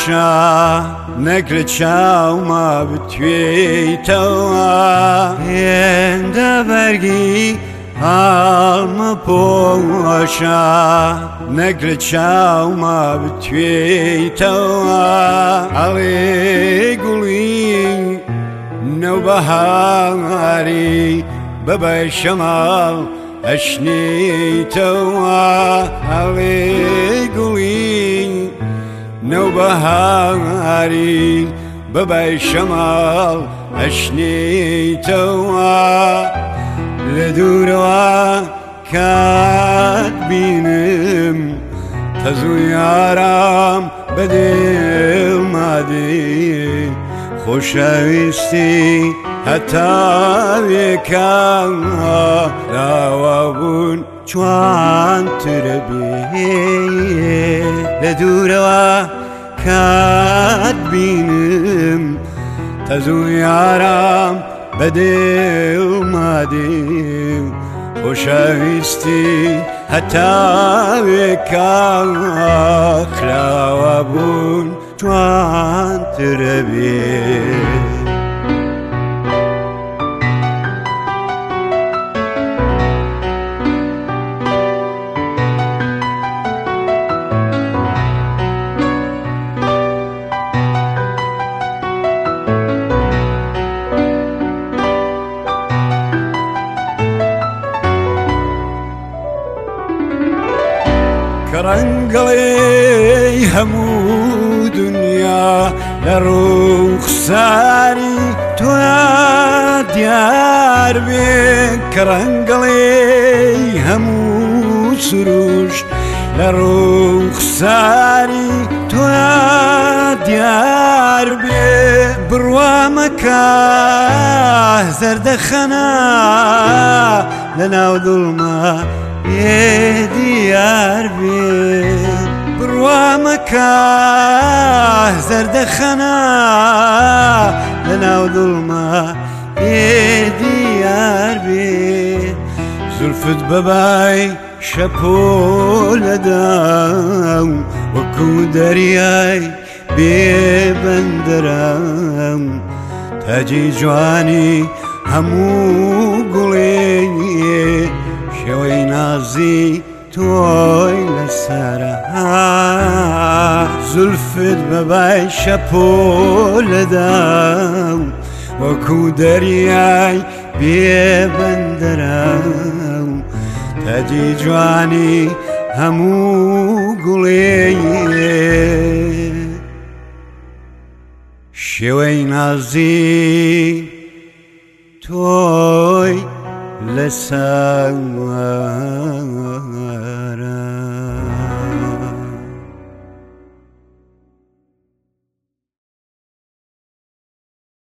پۆشە نەک لە چاومە بتوێیتەوە هێندە بەرگی هەڵمە پۆشە نەک لە چاومە بتوێیتەوە هەڵێ گوڵی نەوبەهاری بەبای شەماڵ ئەشنیتەوە هەڵێ گوڵی نەوبەهاری بەبای شەماڵ ئەشنیتەوە لە دوورەوە کات بینم تەزوو یارام بەدێڵمادێ خۆشەویستی هەتاوێکە لاوە بوون جوانترە بێ لە دوورەوە کات بینم تەزوو یارام بەدێڵمادێ خۆشەویستی هەتاوێکە خراوە بوون جوانترە بێ کەڕەنگەڵێی هەموو دنیا لە ڕوخساری تۆیا دیار بێ کەڕەنگەڵێی هەموو سروش لە ڕوخساری تۆیا دیار بێ بڕوا مەکە زەردەخەنە لە ناو دڵمە دیار بێ بڕوا مەکە زەردەخەنە لە ناو دڵمە دیار بێ زولفت بەبای شەپۆلەدا وەکو دەریای بێبەندەرە تاجی جوانی هەموو گوڵێنیێ شێوەی نازی تۆی لەسەرە زولفت بەبای شەپۆلەدا وەکو دەریای بێبەندەرە تاجی جوانی هەموو گوڵێیێ شێوەی نازی تۆی لەسەر